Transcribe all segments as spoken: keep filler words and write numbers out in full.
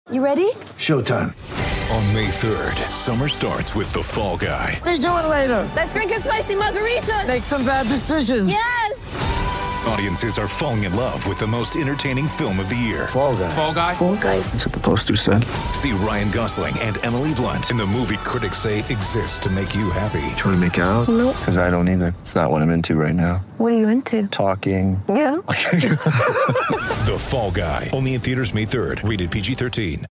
You ready? Showtime. On May third, summer starts with The Fall Guy. Let's do it later. Let's drink a spicy margarita. Make some bad decisions. Yes! Audiences are falling in love with the most entertaining film of the year. Fall Guy. Fall Guy? Fall Guy. That's what the poster said. See Ryan Gosling and Emily Blunt in the movie critics say exists to make you happy. Trying to make it out? Nope. Because I don't either. It's not what I'm into right now. What are you into? Talking. Yeah. The Fall Guy. Only in theaters May third. Rated P G thirteen.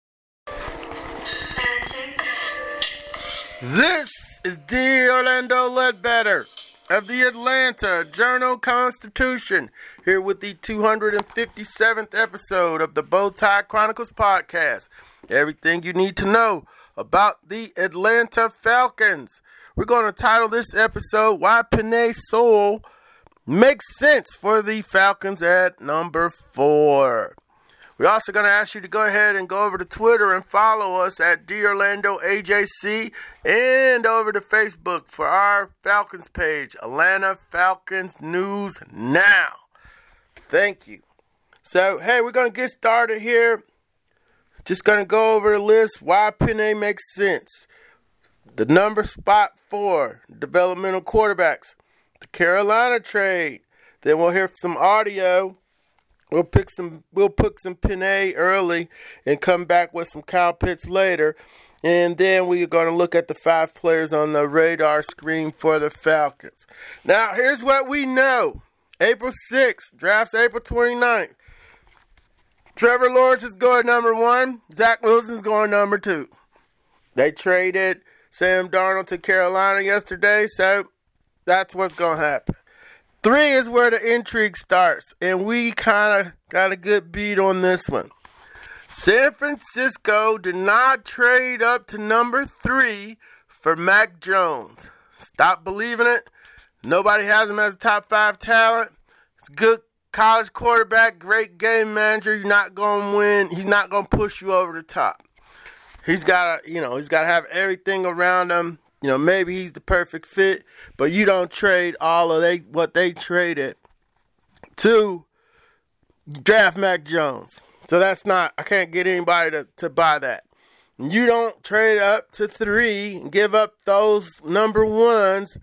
This is D. Orlando Ledbetter of the Atlanta Journal-Constitution, here with the two hundred fifty-seventh episode of the Bowtie Chronicles podcast. Everything you need to know about the Atlanta Falcons. We're going to title this episode, Why Penei Sewell Makes Sense for the Falcons at number four. We're also going to ask you to go ahead and go over to Twitter and follow us at D Orlando A J C and over to Facebook for our Falcons page, Atlanta Falcons News Now. Thank you. So, hey, we're going to get started here. Just going to go over the list, why Penei makes sense. The number spot four, developmental quarterbacks. The Carolina trade. Then we'll hear some audio. We'll pick some. We'll pick some Penei early and come back with some Kyle Pitts later, and then we're going to look at the five players on the radar screen for the Falcons. Now, here's what we know: April sixth, drafts April twenty-ninth. Trevor Lawrence is going number one. Zach Wilson is going number two. They traded Sam Darnold to Carolina yesterday, so that's what's going to happen. Three is where the intrigue starts, and we kind of got a good beat on this one. San Francisco did not trade up to number three for Mac Jones. Stop believing it. Nobody has him as a top five talent. It's a good college quarterback, great game manager. You're not going to win. He's not going to push you over the top. He's got to, you know, he's got to have everything around him. You know, maybe he's the perfect fit, but you don't trade all of they what they traded to draft Mac Jones. So that's not, I can't get anybody to, to buy that. You don't trade up to three and give up those number ones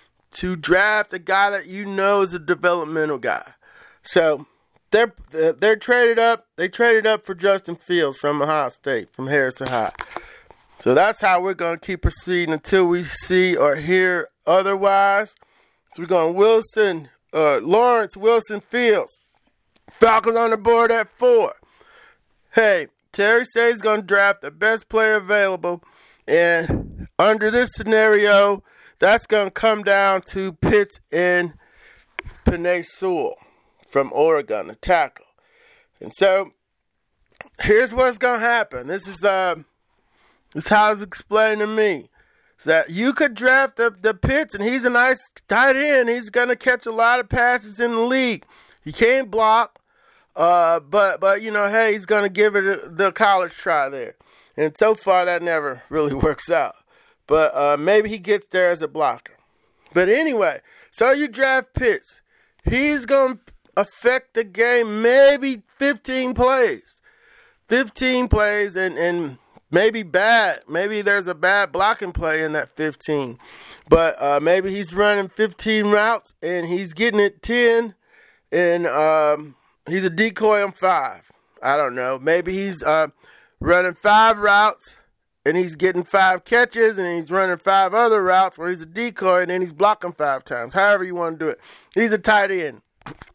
to draft a guy that you know is a developmental guy. So they're they're traded up. They traded up for Justin Fields from Ohio State, from Harrison High. So that's how we're going to keep proceeding until we see or hear otherwise. So we're going Wilson, uh, Lawrence, Wilson, Fields. Falcons on the board at four. Hey, Terry says he's going to draft the best player available. And under this scenario, that's going to come down to Pitts and Penei Sewell from Oregon, the tackle. And so here's what's going to happen. This is... uh. That's how it's explained to me. Is that you could draft the, the Pitts, and he's a nice tight end. He's going to catch a lot of passes in the league. He can't block, uh, but, but you know, hey, he's going to give it a, the college try there. And so far, that never really works out. But uh, maybe he gets there as a blocker. But anyway, so you draft Pitts. He's going to affect the game maybe fifteen plays. fifteen plays, and... and Maybe bad. Maybe there's a bad blocking play in that fifteen. But uh, maybe he's running fifteen routes and he's getting it ten. And um, he's a decoy on five. I don't know. Maybe he's uh, running five routes and he's getting five catches. And he's running five other routes where he's a decoy and then he's blocking five times. However you want to do it. He's a tight end.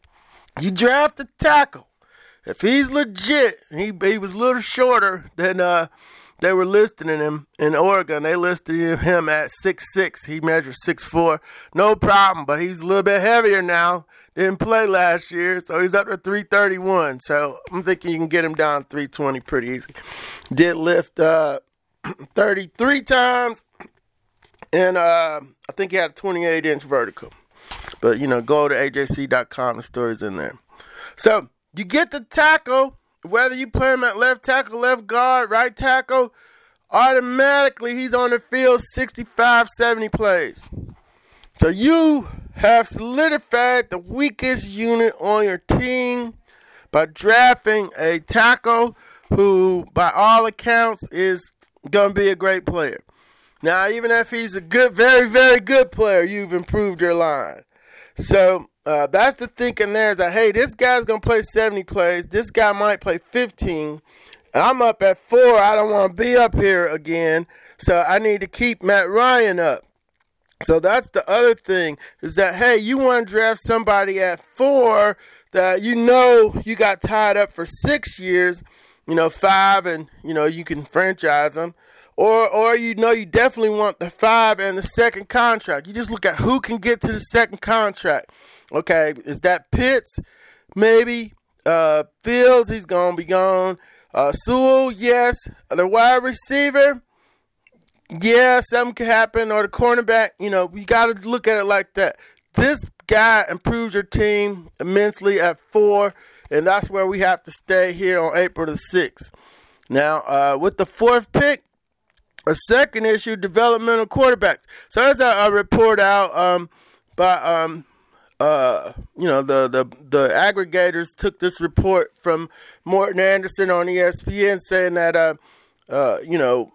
You draft a tackle. If he's legit, he, he was a little shorter than... Uh, They were listing him in Oregon. They listed him at six six. He measures six four. No problem, but he's a little bit heavier now. Didn't play last year, so he's up to three thirty-one. So I'm thinking you can get him down to three twenty pretty easy. Did lift uh, thirty-three times, and uh, I think he had a twenty-eight inch vertical. But, you know, go to A J C dot com. The story's in there. So you get the tackle. Whether you play him at left tackle, left guard, right tackle, automatically he's on the field sixty-five, seventy plays. So you have solidified the weakest unit on your team by drafting a tackle who, by all accounts, is going to be a great player. Now, even if he's a good, very, very good player, you've improved your line. So uh, that's the thinking there is that, hey, this guy's going to play seventy plays. This guy might play fifteen. I'm up at four. I don't want to be up here again. So I need to keep Matt Ryan up. So that's the other thing is that, hey, you want to draft somebody at four that you know you got tied up for six years, you know, five, and, you know, you can franchise them. Or, or you know you definitely want the five and the second contract. You just look at who can get to the second contract. Okay, is that Pitts? Maybe. Uh, Fields, he's going to be gone. Uh, Sewell, yes. The wide receiver, yeah, something could happen. Or the cornerback, you know, you got to look at it like that. This guy improves your team immensely at four, and that's where we have to stay here on April the sixth. Now, uh, with the fourth pick, a second issue, developmental quarterbacks. So there's a, a report out um, by, um, uh, you know, the, the, the aggregators took this report from Morton Anderson on E S P N saying that, uh, uh, you know,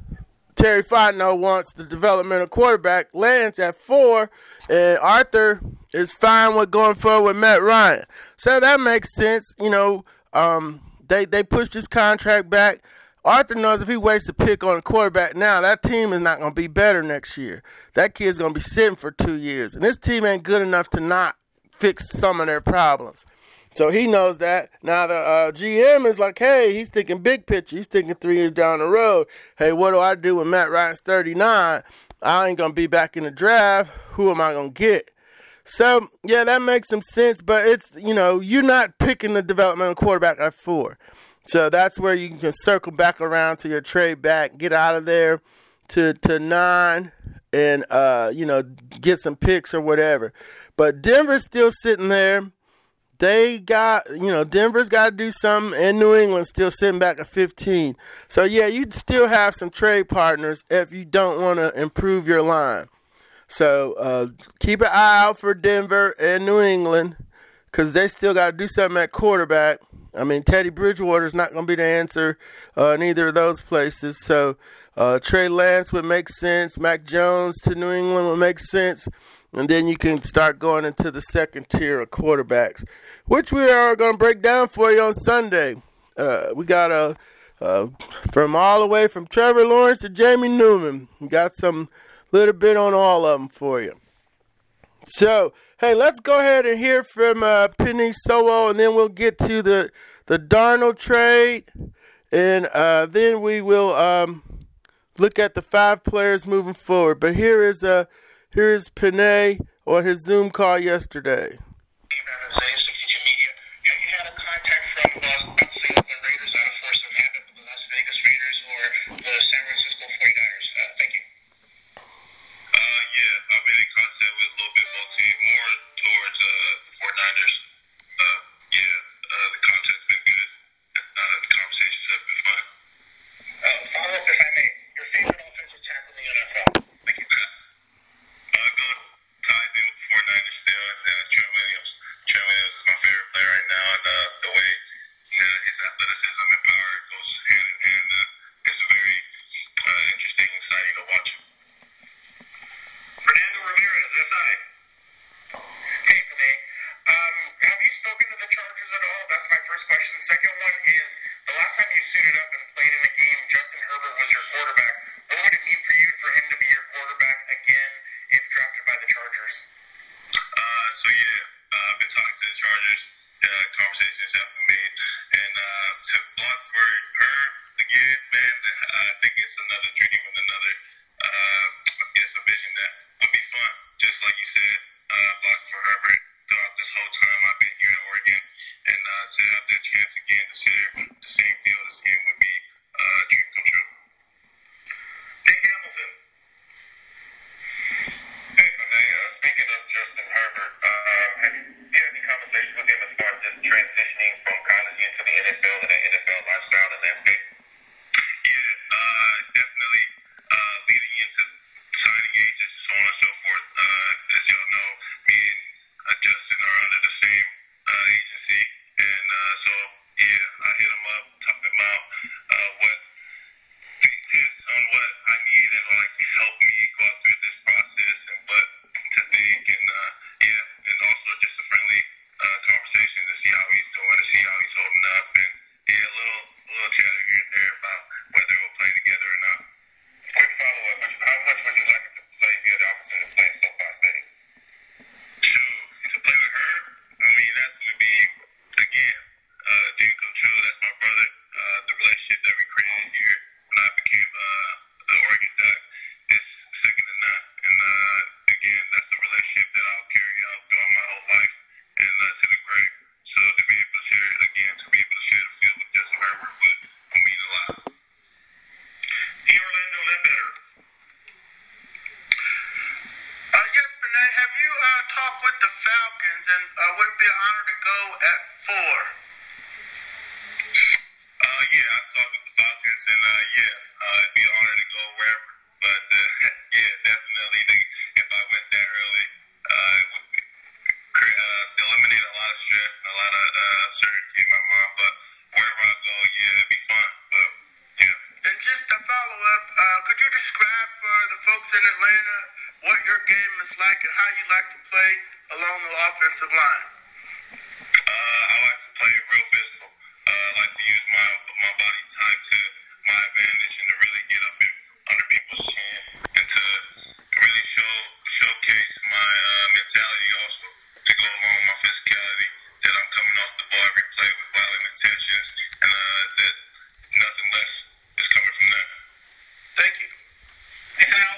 Terry Fontenot wants the developmental quarterback, Lance at four, and Arthur is fine with going forward with Matt Ryan. So that makes sense. You know, um, they, they pushed his contract back. Arthur knows if he wastes a pick on a quarterback now, that team is not going to be better next year. That kid's going to be sitting for two years. And this team ain't good enough to not fix some of their problems. So he knows that. Now the uh, G M is like, hey, he's thinking big picture. He's thinking three years down the road. Hey, what do I do when Matt Ryan's thirty-nine? I ain't going to be back in the draft. Who am I going to get? So, yeah, that makes some sense. But it's, you know, you're not picking the developmental quarterback at four. So that's where you can circle back around to your trade back, get out of there to to nine, and uh, you know, get some picks or whatever. But Denver's still sitting there. They got, you know, Denver's got to do something, and New England's still sitting back at fifteen. So yeah, you'd still have some trade partners if you don't want to improve your line. So uh, keep an eye out for Denver and New England because they still got to do something at quarterback. I mean, Teddy Bridgewater's not going to be the answer uh, in either of those places. So uh, Trey Lance would make sense. Mac Jones to New England would make sense. And then you can start going into the second tier of quarterbacks, which we are going to break down for you on Sunday. Uh, we got a uh, from all the way from Trevor Lawrence to Jamie Newman. We got some little bit on all of them for you. So, hey, let's go ahead and hear from uh, Penei Sewell, and then we'll get to the the Darnold trade, and uh, then we will um, look at the five players moving forward. But here is uh, here is Penei on his Zoom call yesterday. sixty-two Media. Have you had a contact from uh, the Oakland Raiders out of force of habit with the Las Vegas Raiders or the San Francisco forty-niners? Uh, thank you. Uh, yeah, I've been in contact with a little bit both teams, more towards uh, the forty-niners. Uh, yeah, uh, the contact's been good. Uh, the conversations have been fun. Uh, follow up if I may. Your favorite offensive tackle in the N F L? Thank you. Uh, goes ties in with the forty-niners still, and uh, Trent Williams. Trent Williams is my favorite player right now, and uh, the way you know, his athleticism and power goes hand in hand. Uh, it's very uh, interesting and exciting to watch. Fernando Ramirez, S I. Hey, Penei. Um, have you spoken to the Chargers at all? That's my first question. The second one is, the last time you suited up and played in a game, Justin Herbert was your quarterback. What would it mean for you for him to be your quarterback again if drafted by the Chargers? Uh, so yeah, uh, I've been talking to the Chargers. Uh, conversations have been made, and uh, to block for Herb again, man, I think it's another dream and another, uh, I guess, a vision that would be fun. Just like you said, uh, block for Herbert throughout this whole time I've been here in Oregon, and uh, to have the chance again to share the same field as him would be uh, a dream come true. Nick Hamilton. Hey, Penei. Uh, speaking of Justin Herbert, uh, have you had any conversations with him as far as his transitioning from college into the N F L and the N F L lifestyle and landscape? Yeah, uh, definitely uh, leading into signing ages, so on and so forth. Uh, as y'all know, me and uh, yeah, uh, it'd be an honor to go wherever. But uh, yeah, definitely, the, if I went that early, uh, it would cre- uh, eliminate a lot of stress and a lot of uh, uncertainty in my mind. But wherever I go, yeah, it'd be fun. But yeah. And just to follow up, uh, could you describe for the folks in Atlanta what your game is like and how you like to play along the offensive line? Uh, I like to play real physical. Uh, I like to use my my body type to my advantage and to really get up in, under people's chin and to really show showcase my uh, mentality also to go along with my physicality, that I'm coming off the ball every play with violent intentions and uh, that nothing less is coming from that. Thank you. Listen out.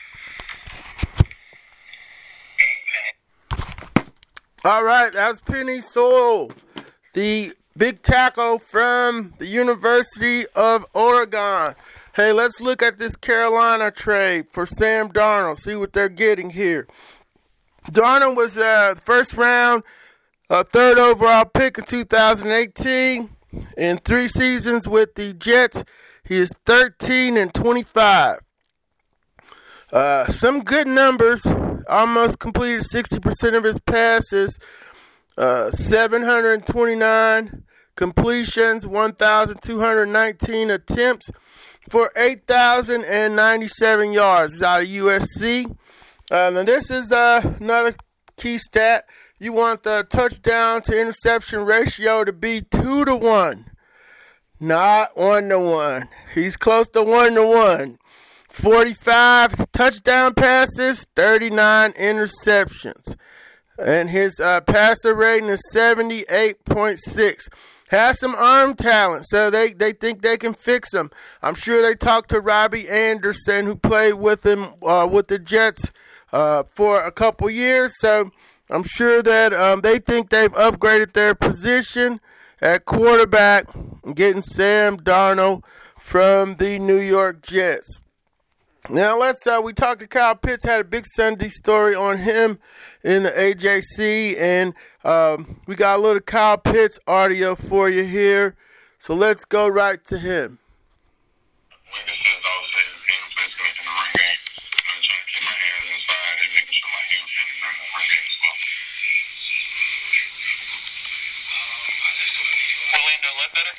All right, that's Penei Sewell, the big tackle from the University of Oregon. Hey, let's look at this Carolina trade for Sam Darnold, see what they're getting here. Darnold was uh, first round, uh, third overall pick in two thousand eighteen. In three seasons with the Jets, he is thirteen and twenty-five. Uh, some good numbers. Almost completed sixty percent of his passes. Uh, seven hundred twenty-nine completions, one thousand two hundred nineteen attempts for eight thousand ninety-seven yards. He's out of U S C. Uh, now this is uh, another key stat. You want the touchdown to interception ratio to be two to one, not one to one. He's close to one to one. forty-five touchdown passes, thirty-nine interceptions. And his uh, passer rating is seventy-eight point six. Has some arm talent, so they, they think they can fix him. I'm sure they talked to Robbie Anderson, who played with him uh, with the Jets uh, for a couple years. So I'm sure that um, they think they've upgraded their position at quarterback, getting Sam Darnold from the New York Jets. Now let's, uh, we talked to Kyle Pitts, had a big Sunday story on him in the A J C, and um, we got a little Kyle Pitts audio for you here, so let's go right to him. Weaknesses, I would say, is game placement in the run game. I'm trying to keep my hands inside and making sure my hands hit in the run game as well. Orlando Ledbetter?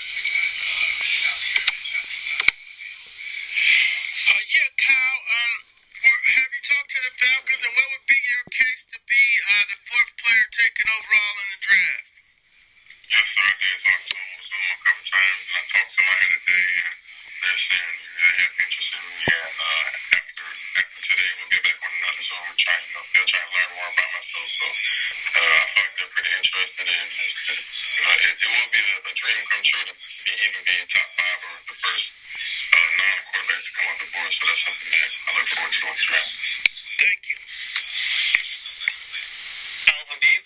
Uh, yeah, Kyle, um, have you talked to the Falcons, and what would be your case to be uh, the fourth player taken overall in the draft? Yes, sir, I did talk to some a couple times, and I talked to my head today, and they're saying they have interest in me, and uh, after, after today, we'll get back on another, so I'm trying, you know, they'll try to learn more about myself, so uh, I feel like they're pretty interested in this. You know, it, it will be a, a dream come true to be, even be top five or the first uh, non-quarterback to come on the board, so that's something that I look forward to on the draft. Thank you. Al Habib?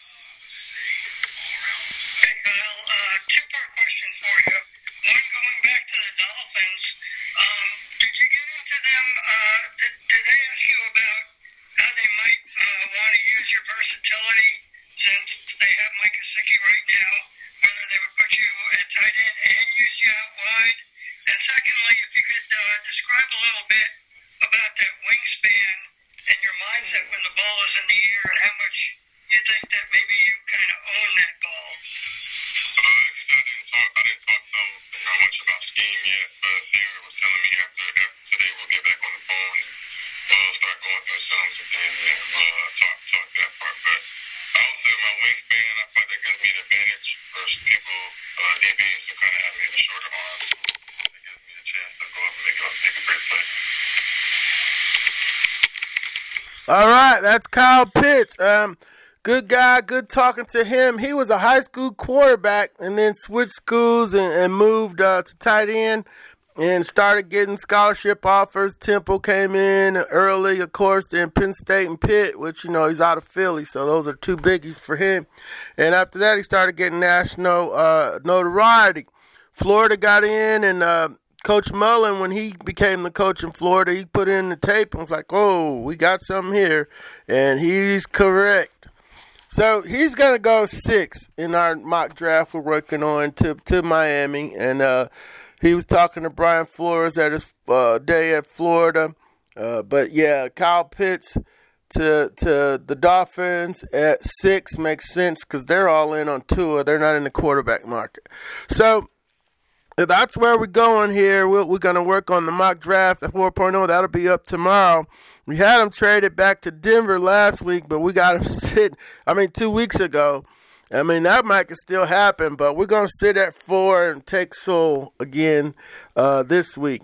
Hey, Kyle, uh, two-part question for you. One, going back to the Dolphins, um, did you get into them, uh, did, did they ask you about how they might uh, want to use your versatility since they have Mike Gesicki right now, whether they would put you at tight end and use you out wide? And secondly, if you could uh, describe a little bit about that wingspan and your mindset when the ball is in the air and how much you think that maybe you kind of own that ball. Uh, actually, I didn't talk. I didn't talk to them you know, much about scheme yet, but they was telling me after after today we'll get back on the phone and we'll start going through some and things and uh, talk talk that part. But I would say my wingspan, I find that gives me an advantage versus people uh, D Bs who kind of have me in the shorter arms. It gives me a chance to go up and make a make a great play. All right, that's Kyle Pitts. Um, good guy, good talking to him. He was a high school quarterback and then switched schools and, and moved uh, to tight end and started getting scholarship offers. Temple came in early, of course, then Penn State and Pitt, which, you know, he's out of Philly, so those are two biggies for him. And after that, he started getting national uh, notoriety. Florida got in, and uh, Coach Mullen, when he became the coach in Florida, he put in the tape and was like, oh, we got something here. And he's correct. So he's going to go six in our mock draft we're working on to, to Miami. And uh, he was talking to Brian Flores at his uh, day at Florida. Uh, but, yeah, Kyle Pitts to to the Dolphins at six makes sense because they're all in on Tua. They're not in the quarterback market. So that's where we're going here. We're, we're going to work on the mock draft at four point oh. That'll be up tomorrow. We had him traded back to Denver last week, but we got him sit, I mean, two weeks ago. I mean, that might could still happen, but we're going to sit at four and take Sewell again uh, this week.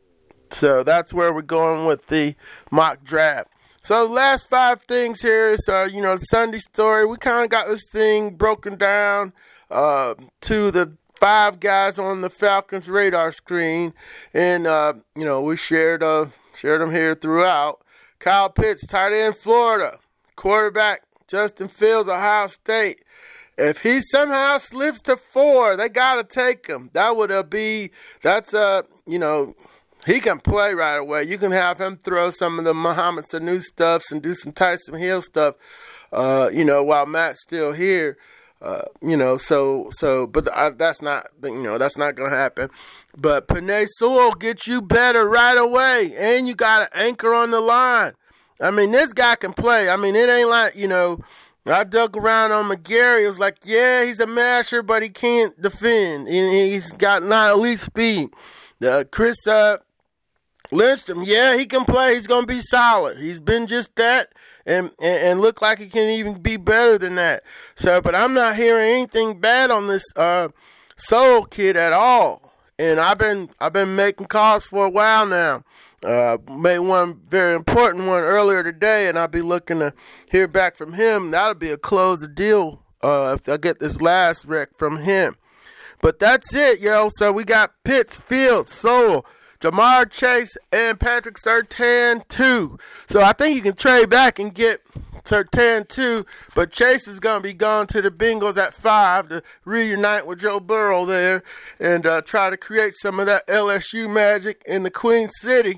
So that's where we're going with the mock draft. So the last five things here is, uh, you know, Sunday story. We kind of got this thing broken down uh, to the five guys on the Falcons radar screen. And, uh, you know, we shared, uh, shared them here throughout. Kyle Pitts, tight end, Florida. Quarterback, Justin Fields, Ohio State. If he somehow slips to four, they got to take him. That would uh, be, that's, uh, you know, he can play right away. You can have him throw some of the Mohamed Sanu stuffs and do some Tyson Hill stuff, uh, you know, while Matt's still here. Uh, you know, so, so, but uh, that's not, you know, that's not going to happen. But Penei Sewell gets you better right away, and you got an anchor on the line. I mean, this guy can play. I mean, it ain't like, you know, I dug around on McGarry. It was like, yeah, he's a masher, but he can't defend. And he's got not elite speed. Uh, Chris uh, Lindstrom, yeah, he can play. He's going to be solid. He's been just that. And, and and look like he can even be better than that. So, but I'm not hearing anything bad on this uh, Sewell kid at all. And I've been I've been making calls for a while now. Uh, made one very important one earlier today, and I'll be looking to hear back from him. That'll be a close the deal uh, if I get this last rec from him. But that's it, yo. So we got Pitts, Fields, Sewell, Jamar Chase, and Patrick Surtain too. So I think you can trade back and get Surtain too, but Chase is going to be gone to the Bengals at five to reunite with Joe Burrow there and uh, try to create some of that L S U magic in the Queen City.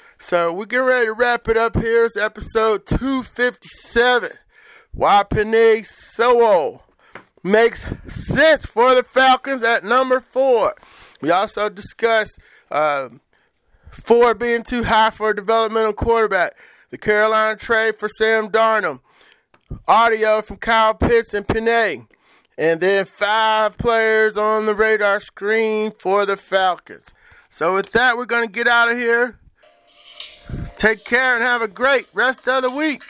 So we're getting ready to wrap it up here. It's episode two fifty-seven. Why Penei Sewell makes sense for the Falcons at number four. We also discussed uh, four being too high for a developmental quarterback. The Carolina trade for Sam Darnold. Audio from Kyle Pitts and Penei. And then five players on the radar screen for the Falcons. So with that, we're going to get out of here. Take care and have a great rest of the week.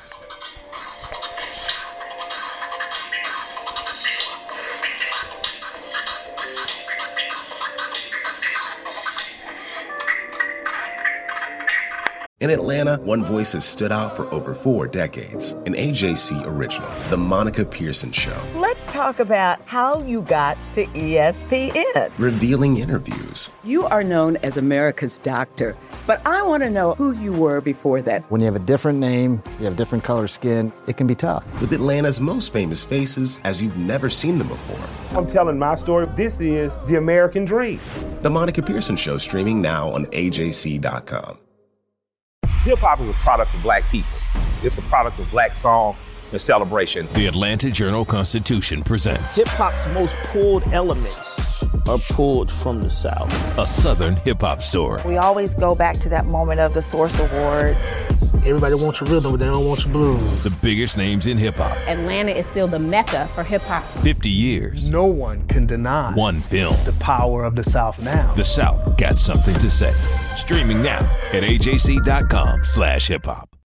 In Atlanta, one voice has stood out for over four decades. An A J C original, The Monica Pearson Show. Let's talk about how you got to E S P N. Revealing interviews. You are known as America's doctor, but I want to know who you were before that. When you have a different name, you have different color skin, it can be tough. With Atlanta's most famous faces as you've never seen them before. I'm telling my story. This is the American dream. The Monica Pearson Show, streaming now on A J C dot com. Hip-hop is a product of black people. It's a product of black song and celebration. The Atlanta Journal-Constitution presents hip-hop's most pulled elements are pulled from the South. A Southern hip-hop story. We always go back to that moment of the Source Awards. Everybody wants your rhythm, but they don't want your blues. The biggest names in hip-hop. Atlanta is still the mecca for hip-hop. fifty years. No one can deny one film. The power of the South now. The South got something to say. Streaming now at A J C dot com slash hip hop.